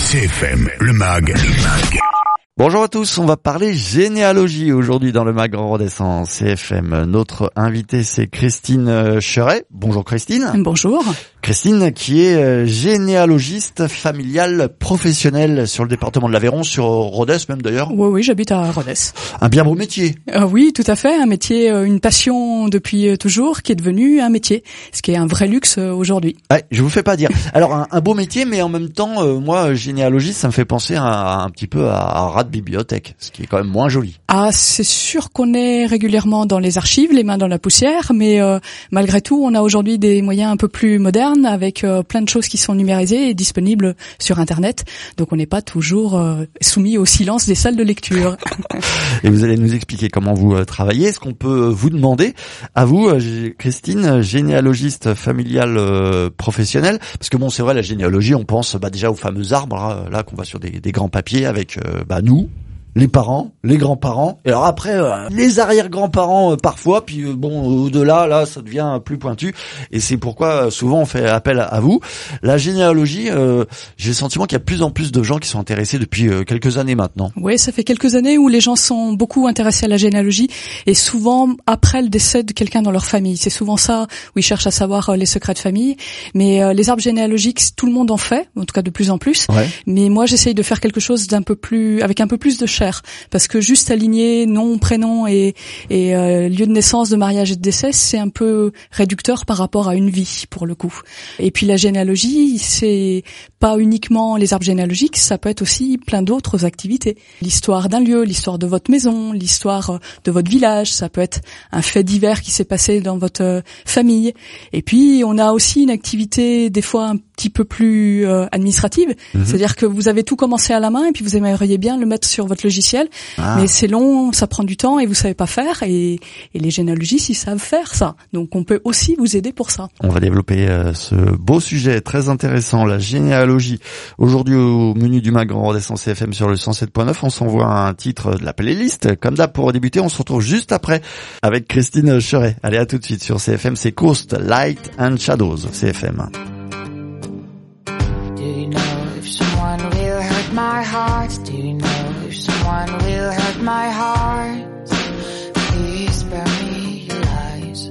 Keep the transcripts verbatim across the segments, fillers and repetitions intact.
C F M, le mag, le mag. Bonjour à tous, on va parler généalogie aujourd'hui dans le mag Grand Rodez C F M. Notre invitée c'est Christine Cheret. Bonjour Christine. Bonjour. Christine qui est généalogiste familiale professionnelle sur le département de l'Aveyron, sur Rodez même d'ailleurs. Oui, oui, j'habite à Rodez. Un bien beau métier. Euh, oui, tout à fait, un métier, une passion depuis toujours qui est devenu un métier, ce qui est un vrai luxe aujourd'hui. Ouais, je vous fais pas dire. Alors un, un beau métier, mais en même temps, euh, moi généalogiste, ça me fait penser à, à un petit peu à, à rat de bibliothèque, ce qui est quand même moins joli. Ah, c'est sûr qu'on est régulièrement dans les archives, les mains dans la poussière, mais euh, malgré tout, on a aujourd'hui des moyens un peu plus modernes avec euh, plein de choses qui sont numérisées et disponibles sur Internet. Donc on n'est pas toujours euh, soumis au silence des salles de lecture. Et vous allez nous expliquer comment vous euh, travaillez. Est-ce qu'on peut vous demander, à vous, euh, Christine, généalogiste familiale euh, professionnelle, parce que bon, c'est vrai, la généalogie, on pense bah, déjà aux fameux arbres, là, là qu'on voit sur des, des grands papiers avec euh, bah, nous, les parents, les grands-parents, et alors après euh, les arrière-grands-parents euh, parfois, puis euh, bon au-delà là ça devient plus pointu, et c'est pourquoi euh, souvent on fait appel à, à vous. La généalogie, euh, j'ai le sentiment qu'il y a de plus en plus de gens qui sont intéressés depuis euh, quelques années maintenant. Oui, ça fait quelques années où les gens sont beaucoup intéressés à la généalogie, et souvent après le décès de quelqu'un dans leur famille. C'est souvent ça où ils cherchent à savoir euh, les secrets de famille, mais euh, les arbres généalogiques, tout le monde en fait, en tout cas de plus en plus. Ouais. Mais moi j'essaye de faire quelque chose d'un peu plus, avec un peu plus de chair. Parce que juste aligner nom, prénom et, et euh, lieu de naissance, de mariage et de décès, c'est un peu réducteur par rapport à une vie, pour le coup. Et puis la généalogie, c'est pas uniquement les arbres généalogiques, ça peut être aussi plein d'autres activités. L'histoire d'un lieu, l'histoire de votre maison, l'histoire de votre village, ça peut être un fait divers qui s'est passé dans votre famille. Et puis on a aussi une activité des fois un petit peu plus euh, administrative, mmh. C'est-à-dire que vous avez tout commencé à la main et puis vous aimeriez bien le mettre sur votre logiciel, ah. mais c'est long, ça prend du temps et vous savez pas faire, et, et les généalogistes ils savent faire ça, donc on peut aussi vous aider pour ça. On va développer euh, ce beau sujet très intéressant, la généalogie. Aujourd'hui au menu du mag Grand Rodez C F M sur le cent sept point neuf, on s'envoie un titre de la playlist. Comme d'hab, pour débuter, on se retrouve juste après avec Christine Cheret. Allez, à tout de suite sur C F M, c'est Coast, Light and Shadows, C F M. Someone will hurt my heart. Do you know if someone will hurt my heart? Please spare me your lies.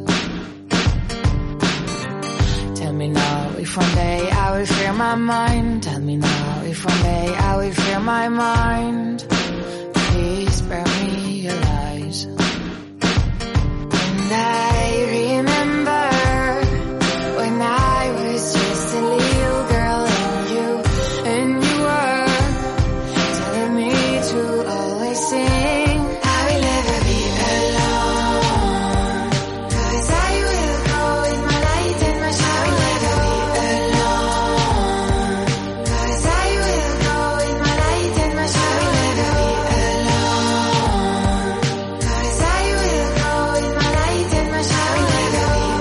Tell me now if one day I will free my mind. Tell me now if one day I will free my mind. Please spare me your lies. And I remember when I was just a little girl. Never be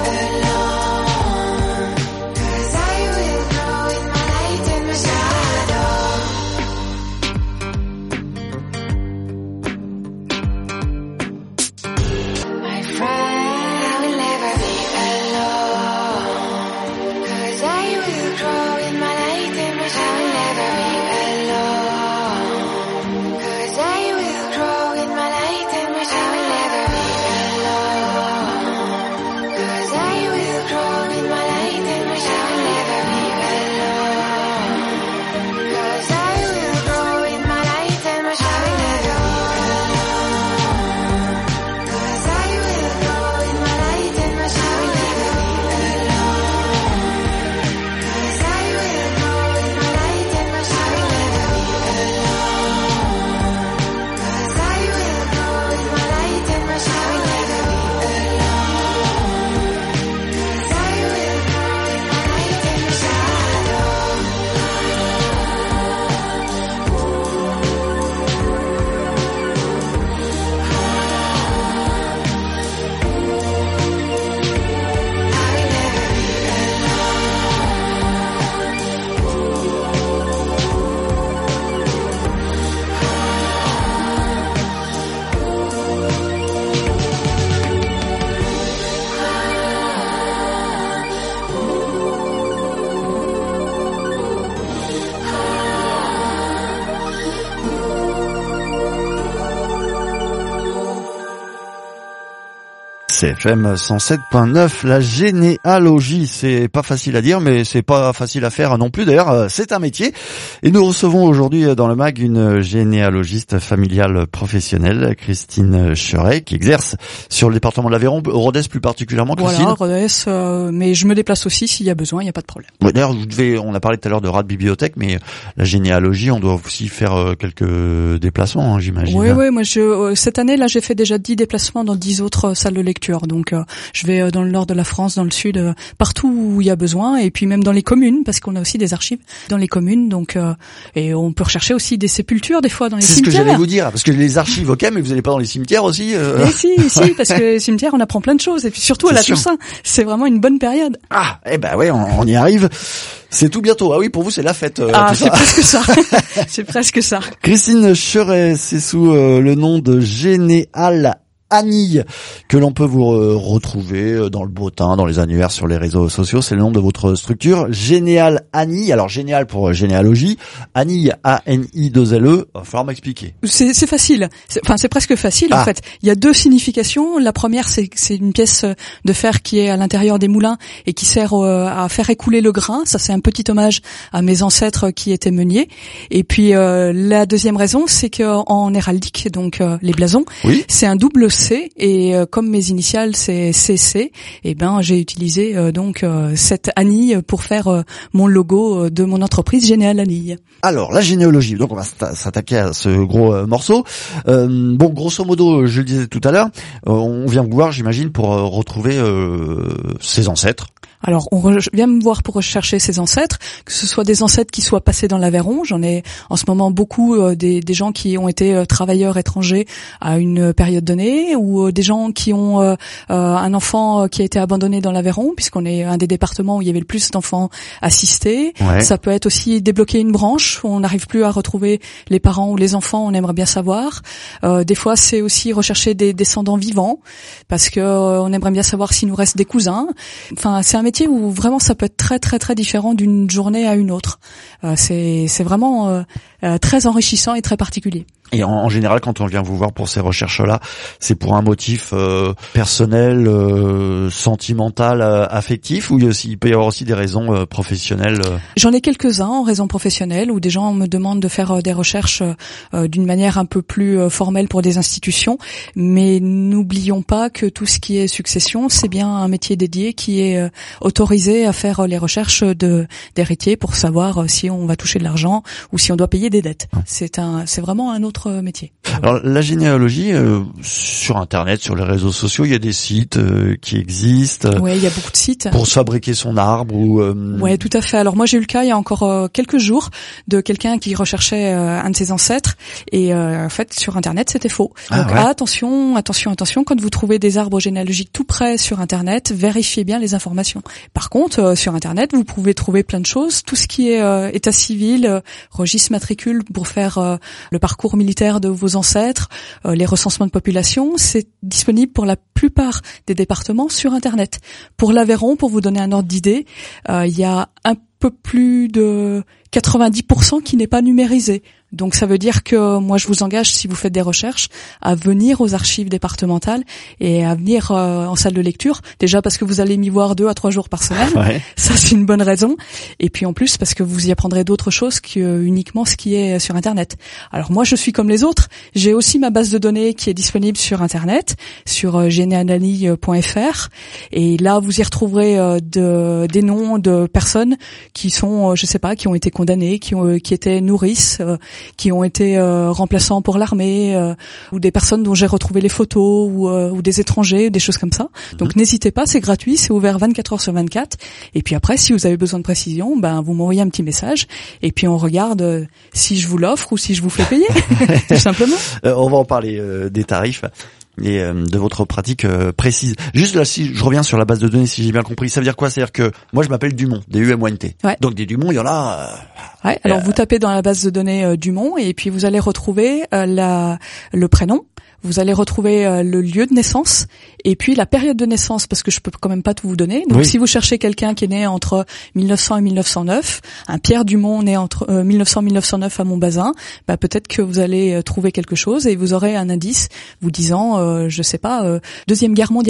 C F M cent sept point neuf, la généalogie, c'est pas facile à dire, mais c'est pas facile à faire non plus. D'ailleurs, c'est un métier. Et nous recevons aujourd'hui dans le mag une généalogiste familiale professionnelle, Christine Cheret, qui exerce sur le département de l'Aveyron, Rodez plus particulièrement, Christine. Voilà, Rodez, euh, mais je me déplace aussi s'il y a besoin, il n'y a pas de problème. Ouais, d'ailleurs, vous devez, on a parlé tout à l'heure de rat de bibliothèque, mais la généalogie, on doit aussi faire quelques déplacements, hein, j'imagine. Oui, oui, moi je, cette année, là, j'ai fait déjà dix déplacements dans dix autres salles de lecture. Donc, euh, je vais dans le nord de la France, dans le sud, euh, partout où il y a besoin, et puis même dans les communes, parce qu'on a aussi des archives dans les communes. Donc, euh, et on peut rechercher aussi des sépultures des fois dans les C'est cimetières. C'est ce que j'allais vous dire, parce que les archives, ok, mais vous n'allez pas dans les cimetières aussi. Euh... Mais si, si, parce que les cimetières, on apprend plein de choses, et puis surtout à la Toussaint, c'est vraiment une bonne période. Ah, eh ben ouais, on, on y arrive. C'est tout bientôt. Ah oui, pour vous, c'est la fête. Euh, ah, tout c'est ça. presque ça. C'est presque ça. Christine Cheret, c'est sous euh, le nom de Généal Annie que l'on peut vous euh, retrouver dans le beau temps, dans les annuaires, sur les réseaux sociaux. C'est le nom de votre structure, Généal Annie. Alors généal pour généalogie, Annie A N I deux L E. Il va falloir m'expliquer. C'est, c'est facile. C'est, enfin, c'est presque facile ah. en fait. Il y a deux significations. La première, c'est c'est une pièce de fer qui est à l'intérieur des moulins et qui sert euh, à faire écouler le grain. Ça, c'est un petit hommage à mes ancêtres qui étaient meuniers. Et puis euh, la deuxième raison, c'est que en héraldique, donc euh, les blasons, oui. c'est un double C, et euh, comme mes initiales c'est C C, et ben j'ai utilisé euh, donc euh, cette Annie pour faire euh, mon logo de mon entreprise Généal Annie. Alors la généalogie, donc on va s'attaquer à ce gros euh, morceau. Euh, bon, grosso modo, je le disais tout à l'heure, euh, on vient vous voir, j'imagine, pour euh, retrouver euh, ses ancêtres. Alors, on vient me voir pour rechercher ses ancêtres, que ce soit des ancêtres qui soient passés dans l'Aveyron. J'en ai en ce moment beaucoup euh, des, des gens qui ont été euh, travailleurs étrangers à une période donnée, ou euh, des gens qui ont euh, euh, un enfant qui a été abandonné dans l'Aveyron, puisqu'on est un des départements où il y avait le plus d'enfants assistés. Ouais. Ça peut être aussi débloquer une branche où on n'arrive plus à retrouver les parents ou les enfants, on aimerait bien savoir. Euh, des fois, c'est aussi rechercher des descendants vivants, parce que euh, on aimerait bien savoir s'il nous reste des cousins. Enfin, c'est un métier où vraiment ça peut être très très très différent d'une journée à une autre. Euh, c'est c'est vraiment euh, euh, très enrichissant et très particulier. Et en, en général, quand on vient vous voir pour ces recherches-là, c'est pour un motif euh, personnel, euh, sentimental, euh, affectif, ou il, y a aussi, il peut y avoir aussi des raisons euh, professionnelles. Euh... J'en ai quelques-uns en raison professionnelle, où des gens me demandent de faire euh, des recherches euh, d'une manière un peu plus euh, formelle pour des institutions. Mais n'oublions pas que tout ce qui est succession, c'est bien un métier dédié qui est euh, autorisé à faire euh, les recherches de d'héritiers pour savoir euh, si on va toucher de l'argent ou si on doit payer des dettes. C'est un, c'est vraiment un autre métier. Alors la généalogie, euh, sur Internet, sur les réseaux sociaux, il y a des sites euh, qui existent. Oui, il y a beaucoup de sites. Pour se fabriquer son arbre ou. Euh... Ouais, tout à fait. Alors moi j'ai eu le cas il y a encore euh, quelques jours de quelqu'un qui recherchait euh, un de ses ancêtres, et euh, en fait sur Internet c'était faux. Ah, Donc ouais. attention, attention, attention, quand vous trouvez des arbres généalogiques tout près sur Internet, vérifiez bien les informations. Par contre, euh, sur Internet, vous pouvez trouver plein de choses, tout ce qui est euh, état civil, euh, registre matricule pour faire euh, le parcours militaire de vos ancêtres, euh, les recensements de population, c'est disponible pour la plupart des départements sur Internet. Pour l'Aveyron, pour vous donner un ordre d'idée, euh, il y a un peu plus de quatre-vingt-dix pour cent qui n'est pas numérisé. Donc ça veut dire que moi je vous engage, si vous faites des recherches, à venir aux archives départementales et à venir euh, en salle de lecture. Déjà parce que vous allez m'y voir deux à trois jours par semaine. Ouais. Ça c'est une bonne raison. Et puis en plus parce que vous y apprendrez d'autres choses que euh, uniquement ce qui est sur Internet. Alors moi je suis comme les autres. J'ai aussi ma base de données qui est disponible sur Internet, sur euh, généalogie point f r. Et là vous y retrouverez euh, de, des noms de personnes qui sont, euh, je sais pas, qui ont été condamnées, qui ont, qui étaient nourrices, euh, qui ont été euh, remplaçants pour l'armée, euh, ou des personnes dont j'ai retrouvé les photos, ou, euh, ou des étrangers, des choses comme ça. Donc mmh. n'hésitez pas, c'est gratuit, c'est ouvert vingt-quatre heures sur vingt-quatre. Et puis après, si vous avez besoin de précision, ben vous m'envoyez un petit message, et puis on regarde euh, si je vous l'offre ou si je vous fais payer, tout simplement. Euh, on va en parler euh, des tarifs et euh, de votre pratique euh, précise. Juste là, si je reviens sur la base de données, si j'ai bien compris, ça veut dire quoi? C'est-à-dire que moi je m'appelle Dumont, D U M O N T. Ouais. Donc des Dumont, il y en a. Euh, ouais. Alors euh, vous tapez dans la base de données euh, Dumont, et puis vous allez retrouver euh, la le prénom. Vous allez retrouver euh, le lieu de naissance et puis la période de naissance, parce que je peux quand même pas tout vous donner. Donc oui. Si vous cherchez quelqu'un qui est né entre mille neuf cents et mille neuf cent neuf, un Pierre Dumont né entre euh, mille neuf cents et mille neuf cent neuf à Montbazin, bah peut-être que vous allez euh, trouver quelque chose et vous aurez un indice vous disant, euh, je sais pas, euh, Deuxième Guerre mondiale.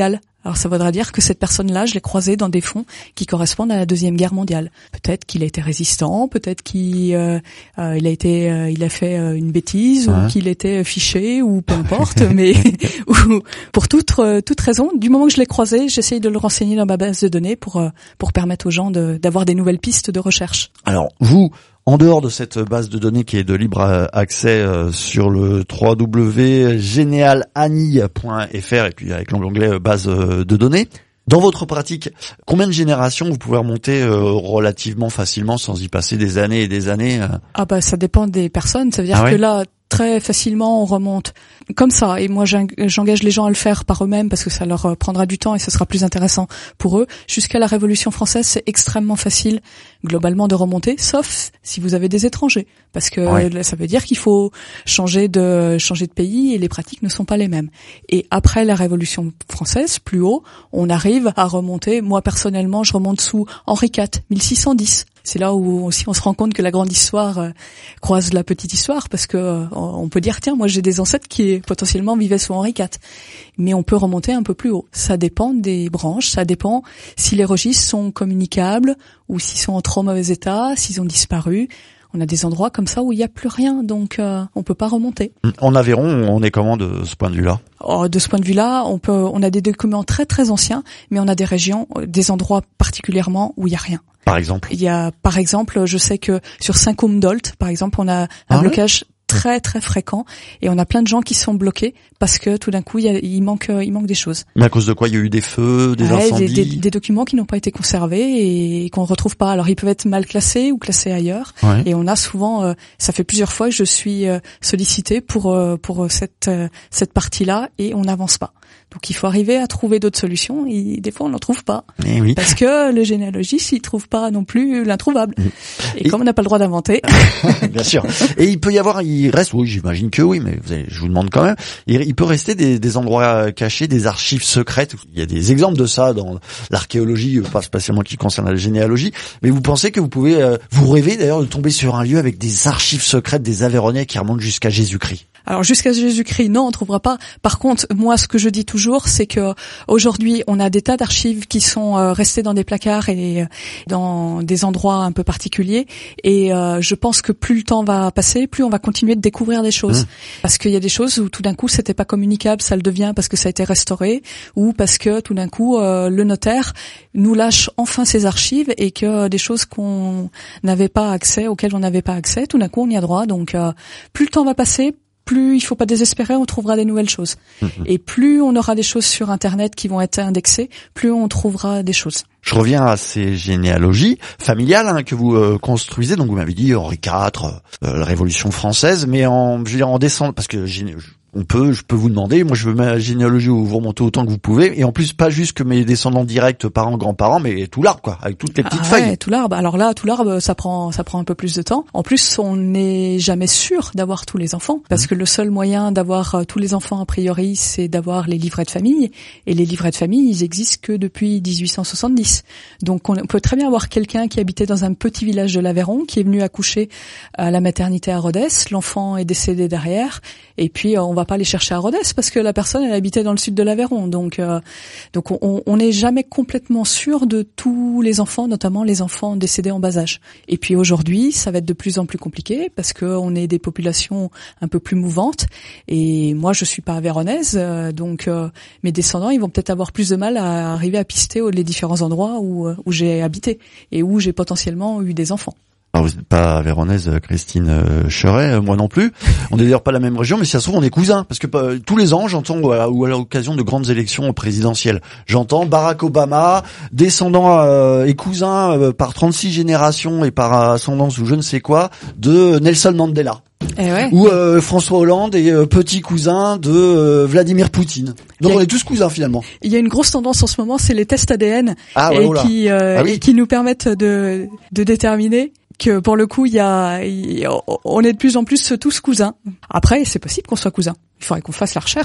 Alors ça voudra dire que cette personne-là, je l'ai croisée dans des fonds qui correspondent à la Deuxième Guerre mondiale. Peut-être qu'il a été résistant, peut-être qu'il euh, euh, il a été, euh, il a fait euh, une bêtise, ouais. ou qu'il était fiché, ou peu importe. mais ou, pour toute euh, toute raison, du moment que je l'ai croisé, j'essaye de le renseigner dans ma base de données pour euh, pour permettre aux gens de, d'avoir des nouvelles pistes de recherche. Alors vous. En dehors de cette base de données qui est de libre accès euh, sur le w w w point généal annie point f r et puis avec l'onglet base de données, dans votre pratique, combien de générations vous pouvez remonter euh, relativement facilement sans y passer des années et des années euh... Ah bah ça dépend des personnes, ça veut dire ah ouais que là très facilement on remonte comme ça, et moi j'engage les gens à le faire par eux-mêmes parce que ça leur prendra du temps et ce sera plus intéressant pour eux. Jusqu'à la Révolution française, c'est extrêmement facile globalement de remonter, sauf si vous avez des étrangers, parce que ouais. ça veut dire qu'il faut changer de changer de pays et les pratiques ne sont pas les mêmes. Et après la Révolution française, plus haut, on arrive à remonter. Moi personnellement, je remonte sous Henri quatre, mille six cent dix. C'est là où aussi on se rend compte que la grande histoire euh, croise la petite histoire, parce que euh, on peut dire tiens, moi j'ai des ancêtres qui potentiellement vivaient sous Henri quatre. Mais on peut remonter un peu plus haut. Ça dépend des branches, ça dépend si les registres sont communicables ou s'ils sont en trop mauvais état, s'ils ont disparu. On a des endroits comme ça où il n'y a plus rien, donc euh, on peut pas remonter. En Aveyron, on est comment de ce point de vue-là ? Oh, de ce point de vue-là, on peut, on a des documents très très anciens, mais on a des régions, des endroits particulièrement où il y a rien. Par exemple ? Il y a, par exemple, je sais que sur Saint-Côme-d'Olt, par exemple, on a un ah blocage ouais très très fréquent et on a plein de gens qui sont bloqués parce que tout d'un coup il, y a, il manque il manque des choses. Mais à cause de quoi? Il y a eu des feux, des ouais, incendies, des, des, des documents qui n'ont pas été conservés et qu'on retrouve pas. Alors ils peuvent être mal classés ou classés ailleurs. Ouais. Et on a souvent, euh, ça fait plusieurs fois que je suis euh, sollicitée pour euh, pour cette euh, cette partie-là et on n'avance pas. Donc il faut arriver à trouver d'autres solutions et des fois on n'en trouve pas. Et oui. Parce que le généalogiste il trouve pas non plus l'introuvable. Et, et comme on n'a pas le droit d'inventer. Bien sûr. Et il peut y avoir, il reste, oui j'imagine que oui, mais vous allez, je vous demande quand même, il, il peut rester des, des endroits cachés, des archives secrètes. Il y a des exemples de ça dans l'archéologie, pas spécialement qui concerne la généalogie. Mais vous pensez que vous pouvez, euh, vous rêvez d'ailleurs de tomber sur un lieu avec des archives secrètes des Aveyronnais qui remontent jusqu'à Jésus-Christ? Alors jusqu'à Jésus-Christ, non, on trouvera pas. Par contre, moi, ce que je dis toujours, c'est que aujourd'hui, on a des tas d'archives qui sont euh, restées dans des placards et euh, dans des endroits un peu particuliers. Et euh, je pense que plus le temps va passer, plus on va continuer de découvrir des choses. Mmh. Parce qu'il y a des choses où tout d'un coup, c'était pas communicable, ça le devient parce que ça a été restauré, ou parce que tout d'un coup, euh, le notaire nous lâche enfin ses archives et que euh, des choses qu'on n'avait pas accès, auxquelles on n'avait pas accès, tout d'un coup, on y a droit. Donc, euh, plus le temps va passer, plus il faut pas désespérer, on trouvera des nouvelles choses. Mmh. Et plus on aura des choses sur Internet qui vont être indexées, plus on trouvera des choses. Je reviens à ces généalogies familiales hein, que vous euh, construisez. Donc vous m'avez dit Henri quatre, euh, la Révolution française, mais en, je veux dire en descendant, parce que géné- on peut, je peux vous demander. Moi, je veux ma généalogie où vous remontez autant que vous pouvez, et en plus pas juste que mes descendants directs, parents, grands-parents, mais tout l'arbre, quoi, avec toutes les petites ah feuilles. Ouais, tout l'arbre. Alors là, tout l'arbre, ça prend, ça prend un peu plus de temps. En plus, on n'est jamais sûr d'avoir tous les enfants, parce mmh. que le seul moyen d'avoir euh, tous les enfants a priori, c'est d'avoir les livrets de famille, et les livrets de famille, ils existent que depuis dix-huit cent soixante-dix. Donc, on peut très bien avoir quelqu'un qui habitait dans un petit village de l'Aveyron, qui est venu accoucher à la maternité à Rodez. L'enfant est décédé derrière, et puis euh, on va pas les chercher à Rodez parce que la personne elle habitait dans le sud de l'Aveyron. Donc, euh, donc on on n'est jamais complètement sûr de tous les enfants, notamment les enfants décédés en bas âge. Et puis aujourd'hui, ça va être de plus en plus compliqué parce que on est des populations un peu plus mouvantes. Et moi, je suis pas aveyronnaise, euh, donc euh, mes descendants, ils vont peut-être avoir plus de mal à arriver à pister les différents endroits où où j'ai habité et où j'ai potentiellement eu des enfants. Alors vous n'êtes pas aveyronnaise, Christine euh, Cheret, euh, moi non plus. On est d'ailleurs pas la même région, mais si ça se trouve on est cousins, parce que euh, tous les ans j'entends ou à, ou à l'occasion de grandes élections présidentielles, j'entends Barack Obama, descendant euh, et cousin euh, par trente-six générations et par ascendance ou je ne sais quoi de Nelson Mandela. Eh ouais. Ou euh, François Hollande et euh, petit cousin de euh, Vladimir Poutine. Donc a, on est tous cousins finalement. Il y a une grosse tendance en ce moment, c'est les tests A D N ah, et, ouais, voilà. qui, euh, ah, oui. et qui nous permettent de, de déterminer que pour le coup, il y a, il, on est de plus en plus tous cousins. Après, c'est possible qu'on soit cousins. Il faudrait qu'on fasse la recherche.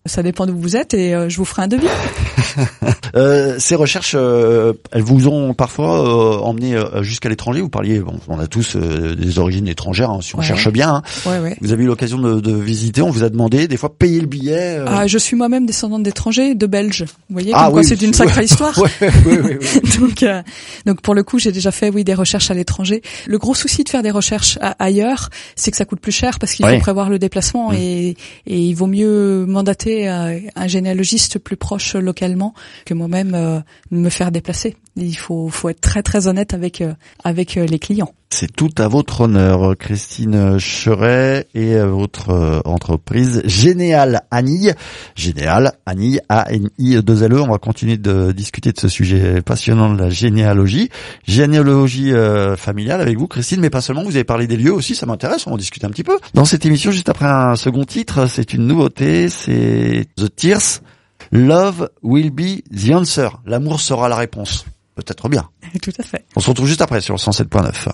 Ça dépend d'où vous êtes et euh, je vous ferai un devis. euh, ces recherches, euh, elles vous ont parfois euh, emmené euh, jusqu'à l'étranger. Vous parliez, bon, on a tous euh, des origines étrangères, hein, si on ouais. cherche bien. Hein. Ouais, ouais. Vous avez eu l'occasion de, de visiter, on vous a demandé des fois payer le billet. Euh... Ah, je suis moi-même descendante d'étrangers, de Belges. Vous voyez, ah, comme oui, quoi c'est une sacrée ouais. histoire. Ouais, oui, oui, oui. donc, euh, donc pour le coup, j'ai déjà fait, oui, des recherches à l'étranger. Le gros souci de faire des recherches à, ailleurs, c'est que ça coûte plus cher parce qu'il ouais. faut prévoir le déplacement mmh. et, et il vaut mieux mandater euh, un généalogiste plus proche localement que moi-même euh, me faire déplacer. Il faut, faut être très très honnête avec euh, avec euh, les clients. C'est tout à votre honneur, Christine Cheret et votre euh, entreprise Généal Anille. Généal Anille, A N I deux L E. On va continuer de discuter de ce sujet passionnant de la généalogie. Généalogie euh, familiale avec vous, Christine, mais pas seulement. Vous avez parlé des lieux aussi, ça m'intéresse, on va en discuter un petit peu. Dans cette émission, juste après un second titre, c'est une nouveauté, c'est The Tears. Love will be the answer. L'amour sera la réponse. Peut-être bien. Tout à fait. On se retrouve juste après sur cent sept point neuf.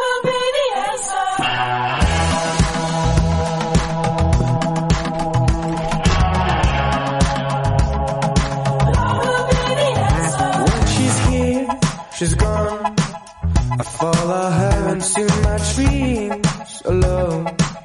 She's gone. I follow her into my dreams alone.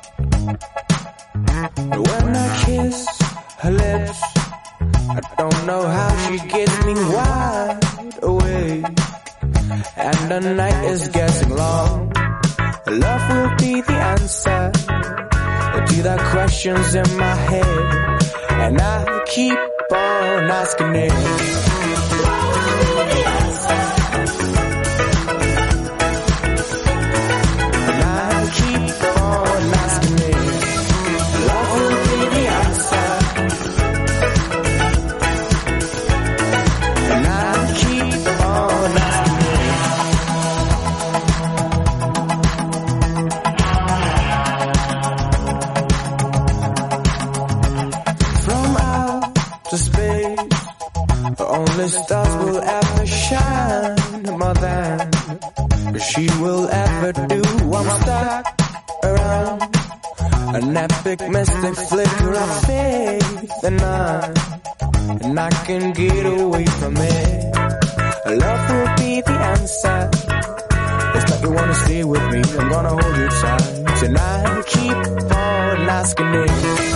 When I kiss her lips, I don't know how she gets me wide awake. And the night is getting long. Love will be the answer to the questions in my head, and I keep on asking it. Only stars will ever shine more than she will ever do. I'm stuck around an epic mystic flicker of faith, and I, and I can get away from it. Love will be the answer. It's like you wanna stay with me, I'm gonna hold you tight, and I keep on asking it.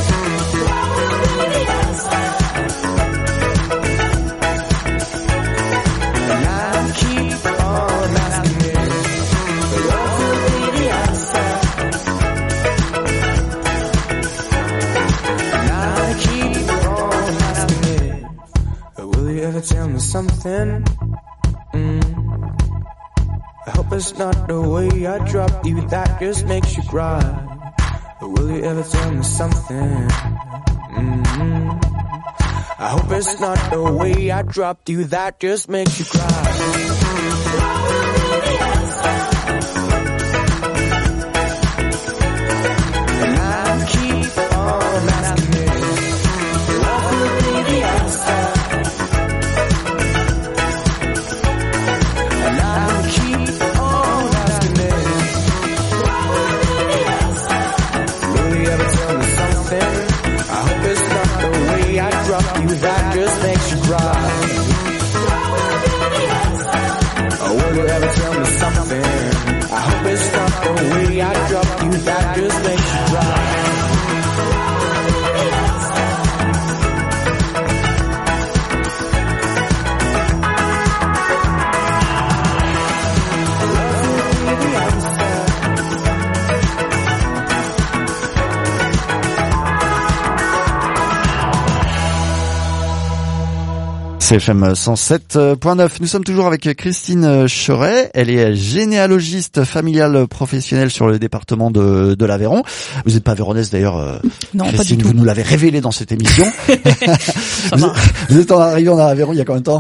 Tell me something. Mm. I hope it's not the way I dropped you that just makes you cry. But will you ever tell me something? Mm-hmm. I hope it's not the way I dropped you that just makes you cry. That just makes you cry. Oh, will you ever tell me something? I hope it's not the way I drop you. That just makes you cry. C F M cent sept point neuf. Nous sommes toujours avec Christine Cheret. Elle est généalogiste familiale professionnelle sur le département de, de l'Aveyron. Vous n'êtes pas aveyronnaise d'ailleurs. Euh, non, Christine, pas du tout. Vous nous l'avez révélé dans cette émission. vous, vous êtes arrivée en Aveyron il y a combien de temps?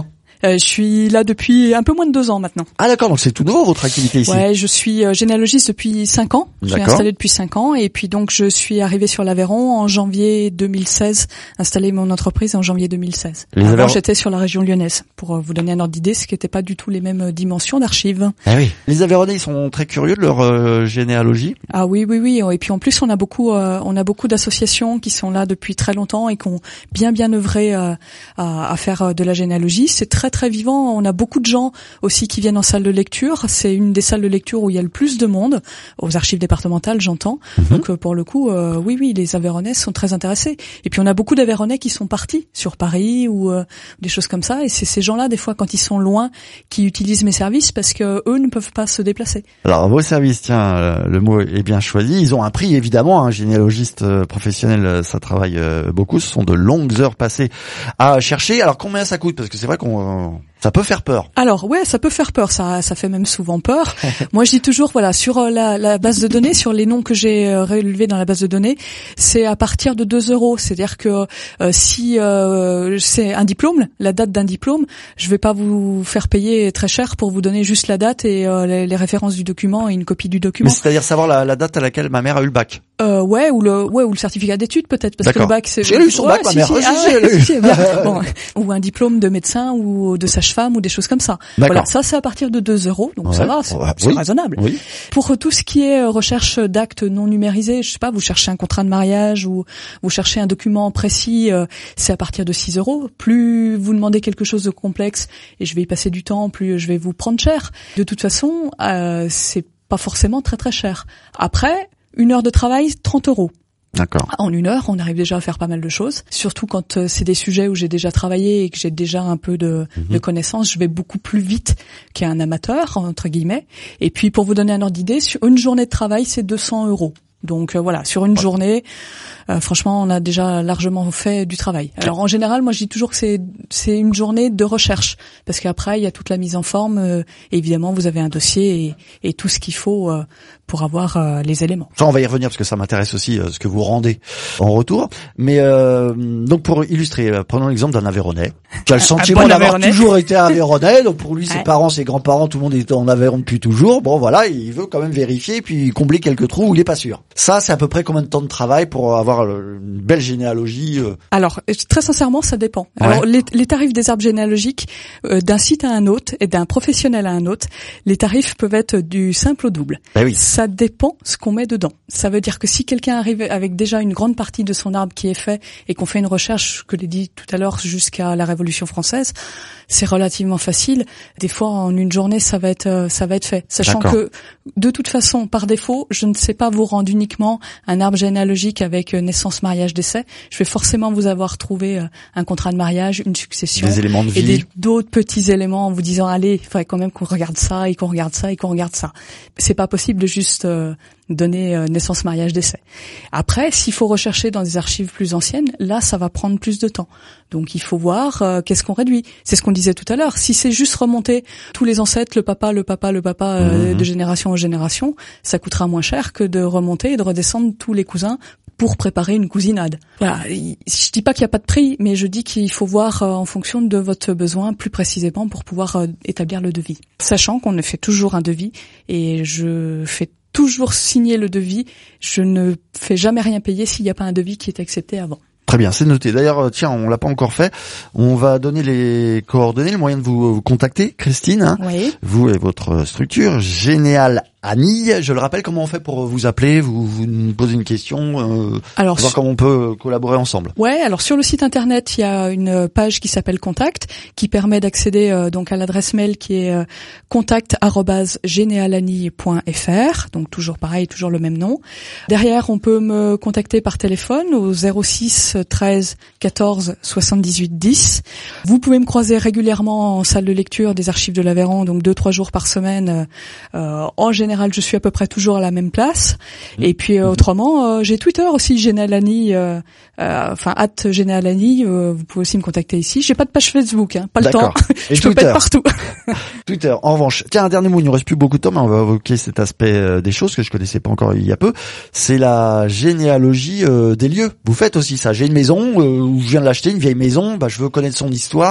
Euh, je suis là depuis un peu moins de deux ans maintenant. Ah d'accord, donc c'est tout nouveau votre activité ici. Ouais, je suis euh, généalogiste depuis cinq ans. Je suis D'accord. installée depuis cinq ans et puis donc je suis arrivée sur l'Aveyron en janvier deux mille seize, installé mon entreprise en janvier deux mille seize. Les Avant, Aveyron- j'étais sur la région lyonnaise pour euh, vous donner un ordre d'idée, ce qui n'était pas du tout les mêmes dimensions d'archives. Ah oui. Les Aveyronnais, ils sont très curieux de leur euh, généalogie. Ah oui, oui, oui. Et puis en plus, on a beaucoup, euh, on a beaucoup d'associations qui sont là depuis très longtemps et qui ont bien, bien œuvré euh, à, à faire euh, de la généalogie. C'est très, très vivant. On a beaucoup de gens aussi qui viennent en salle de lecture. C'est une des salles de lecture où il y a le plus de monde, aux archives départementales, j'entends. Mm-hmm. Donc euh, pour le coup, euh, oui, oui, les Aveyronnais sont très intéressés. Et puis on a beaucoup d'Aveyronnais qui sont partis sur Paris ou euh, des choses comme ça. Et c'est ces gens-là, des fois, quand ils sont loin, qui utilisent mes services parce que eux ne peuvent pas se déplacer. Alors vos services, tiens, euh, le mot est bien choisi. Ils ont un prix évidemment. Un généalogiste euh, professionnel, euh, ça travaille euh, beaucoup. Ce sont de longues heures passées à chercher. Alors combien ça coûte? Parce que c'est vrai qu'on, euh, ça peut faire peur. Alors ouais, ça peut faire peur, ça, ça fait même souvent peur. Moi, je dis toujours, voilà, sur euh, la, la base de données, sur les noms que j'ai euh, relevés dans la base de données, c'est à partir de deux euros. C'est-à-dire que euh, si euh, c'est un diplôme, la date d'un diplôme, je vais pas vous faire payer très cher pour vous donner juste la date et euh, les, les références du document et une copie du Mais document. c'est-à-dire savoir la, la date à laquelle ma mère a eu le bac. Euh, ouais, ou le, ouais, ou le certificat d'études peut-être, parce que D'accord. le bac c'est. J'ai lu son Ouais, bac, ma si, mère. si, Ah, ah, si, ouais, elle a eu. si, si, bien. Bon, ou un diplôme de médecin ou de sage-femme ou des choses comme ça. D'accord. Voilà, ça c'est à partir de deux euros, donc ça Ouais. va, c'est Ouais, c'est oui. raisonnable. Oui. Pour tout ce qui est euh, recherche d'actes non numérisés, je sais pas, vous cherchez un contrat de mariage ou vous cherchez un document précis, euh, c'est à partir de six euros. Plus vous demandez quelque chose de complexe et je vais y passer du temps, plus je vais vous prendre cher. De toute façon, euh, c'est pas forcément très très cher. Après, une heure de travail, trente euros. D'accord. En une heure, on arrive déjà à faire pas mal de choses. Surtout quand euh, c'est des sujets où j'ai déjà travaillé et que j'ai déjà un peu de, Mhm. de connaissances, je vais beaucoup plus vite qu'un amateur, entre guillemets. Et puis, pour vous donner un ordre d'idée, sur une journée de travail, c'est deux cents euros. Donc euh, voilà, sur une journée, euh, franchement, on a déjà largement fait du travail. Alors en général, moi je dis toujours que c'est c'est une journée de recherche, parce qu'après il y a toute la mise en forme. Euh, et évidemment, vous avez un dossier et, et tout ce qu'il faut euh, pour avoir euh, les éléments. Ça, on va y revenir parce que ça m'intéresse aussi euh, ce que vous rendez en retour. Mais euh, donc pour illustrer, euh, prenons l'exemple d'un Aveyronnais qui a le sentiment bon d'avoir Aveyronnais. toujours été Aveyronnais. Donc pour lui, ses Ouais. parents, ses grands-parents, tout le monde était en Aveyron depuis toujours. Bon voilà, il veut quand même vérifier puis combler quelques trous où il est pas sûr. Ça, c'est à peu près combien de temps de travail pour avoir euh, une belle généalogie euh, Alors, euh, très sincèrement, ça dépend. Ouais. Alors, les, les tarifs des arbres généalogiques, euh, d'un site à un autre et d'un professionnel à un autre, les tarifs peuvent être du simple au double. Ben oui. Ça dépend ce qu'on met dedans. Ça veut dire que si quelqu'un arrive avec déjà une grande partie de son arbre qui est fait et qu'on fait une recherche, que l'ai dit tout à l'heure, jusqu'à la Révolution française, c'est relativement facile. Des fois, en une journée, ça va être, euh, ça va être fait. Sachant D'accord. que, de toute façon, par défaut, je ne sais pas vous rendre uniquement un arbre généalogique avec euh, naissance, mariage, décès. Je vais forcément vous avoir trouvé euh, un contrat de mariage, une succession des éléments de et vie. des- d'autres petits éléments en vous disant allez, il faudrait quand même qu'on regarde ça et qu'on regarde ça et qu'on regarde ça. C'est pas possible de juste euh, donner euh, naissance, mariage, décès. Après, s'il faut rechercher dans des archives plus anciennes, là, ça va prendre plus de temps. Donc, il faut voir euh, qu'est-ce qu'on réduit. C'est ce qu'on disait tout à l'heure. Si c'est juste remonter tous les ancêtres, le papa, le papa, le papa, euh, Mhm. de génération en génération, ça coûtera moins cher que de remonter et de redescendre tous les cousins pour préparer une cousinade. Voilà. Il- Je dis pas qu'il n'y a pas de prix, mais je dis qu'il faut voir euh, en fonction de votre besoin plus précisément pour pouvoir euh, établir le devis. Sachant qu'on ne fait toujours un devis et je fais toujours signer le devis. Je ne fais jamais rien payer s'il n'y a pas un devis qui est accepté avant. Très bien, c'est noté. D'ailleurs, euh, tiens, on l'a pas encore fait. On va donner les coordonnées, le moyen de vous, vous contacter, Christine. Hein, Oui. vous et votre structure, Généal Annie. Je le rappelle, comment on fait pour vous appeler, vous, vous nous posez une question, euh, Alors, voir comment on peut collaborer ensemble. ouais, alors sur le site internet, il y a une page qui s'appelle Contact, qui permet d'accéder euh, donc à l'adresse mail qui est euh, contact arobase genealani point f r, donc toujours pareil, toujours le même nom. Derrière, on peut me contacter par téléphone au zéro six treize quatorze soixante-dix-huit dix. Vous pouvez me croiser régulièrement en salle de lecture des archives de l'Aveyron, donc deux trois jours par semaine. Euh, en général, je suis à peu près toujours à la même place. Et puis euh, autrement, euh, j'ai Twitter aussi, Genealani, euh, euh, enfin at Genealani. Euh, vous pouvez aussi me contacter ici. J'ai pas de page Facebook, hein, pas le temps. D'accord. Et Je peux pas Twitter. être partout. Twitter. En revanche, tiens, un dernier mot, il ne nous reste plus beaucoup de temps, mais on va évoquer cet aspect euh, des choses que je connaissais pas encore il y a peu. C'est la généalogie euh, des lieux. Vous faites aussi ça. J'ai une maison, euh, où je viens de l'acheter, une vieille maison, bah, je veux connaître son histoire.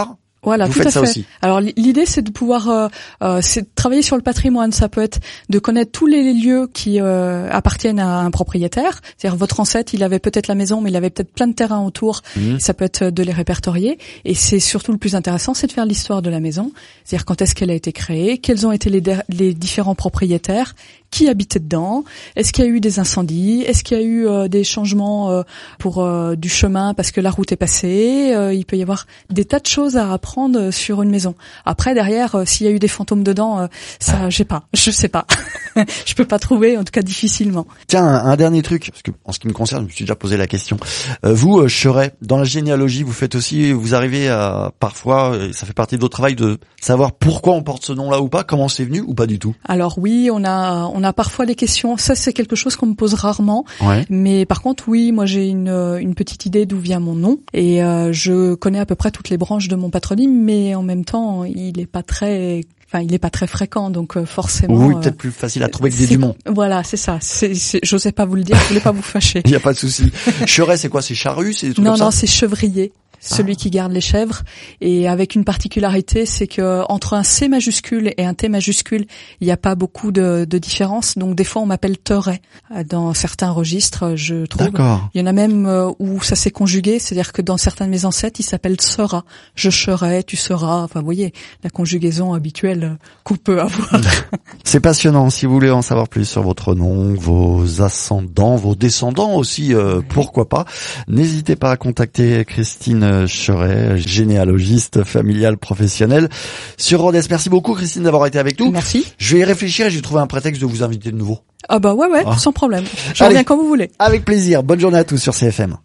Voilà, vous tout faites à ça fait. aussi. Alors l'idée c'est de pouvoir euh, euh, c'est de travailler sur le patrimoine. Ça peut être de connaître tous les lieux qui euh, appartiennent à un propriétaire. C'est-à-dire votre ancêtre, il avait peut-être la maison, mais il avait peut-être plein de terrains autour. Mmh. Ça peut être de les répertorier. Et c'est surtout le plus intéressant, c'est de faire l'histoire de la maison. C'est-à-dire quand est-ce qu'elle a été créée, quels ont été les, de- les différents propriétaires, qui habitait dedans, est-ce qu'il y a eu des incendies, est-ce qu'il y a eu euh, des changements euh, pour euh, du chemin parce que la route est passée. Euh, il peut y avoir des tas de choses à apprendre sur une maison. Après derrière, euh, s'il y a eu des fantômes dedans, euh, ça, j'ai pas, je sais pas, je peux pas trouver, en tout cas difficilement. Tiens, un, un dernier truc, parce que en ce qui me concerne, je me suis déjà posé la question. Euh, vous, euh, Cheret, dans la généalogie, vous faites aussi, vous arrivez à parfois, euh, ça fait partie de votre travail de savoir pourquoi on porte ce nom-là ou pas, comment c'est venu ou pas du tout. Alors oui, on a, on a parfois des questions. Ça, c'est quelque chose qu'on me pose rarement. Ouais. Mais par contre, oui, moi j'ai une, une petite idée d'où vient mon nom et euh, je connais à peu près toutes les branches de mon patronyme. Mais en même temps, il est pas très, enfin, il est pas très fréquent, donc euh, forcément. Oui, peut-être plus facile à trouver que des Dumont. Voilà, c'est ça. C'est, c'est, j'osais pas vous le dire, je voulais pas vous fâcher. Il y a pas de souci. Cheret, c'est quoi? C'est Charrue, c'est des trucs non, comme ça? Non, c'est Chevrier. Celui ah. qui garde les chèvres, et avec une particularité, c'est que entre un C majuscule et un T majuscule, il n'y a pas beaucoup de, de différence. Donc des fois, on m'appelle Teuret dans certains registres, je trouve. D'accord. Il y en a même où ça s'est conjugué, c'est-à-dire que dans certains de mes ancêtres, il s'appelle sera. Je serai, tu seras. Enfin, vous voyez, la conjugaison habituelle qu'on peut avoir. C'est passionnant. Si vous voulez en savoir plus sur votre nom, vos ascendants, vos descendants aussi, euh, oui. pourquoi pas, n'hésitez pas à contacter Christine Cheret, généalogiste familial professionnel sur Rodez. Merci beaucoup Christine d'avoir été avec nous. Merci. Je vais y réfléchir et j'ai trouvé un prétexte de vous inviter de nouveau. Ah bah ouais ouais, ah. sans problème. Je Allez, reviens quand vous voulez. Avec plaisir. Bonne journée à tous sur C F M.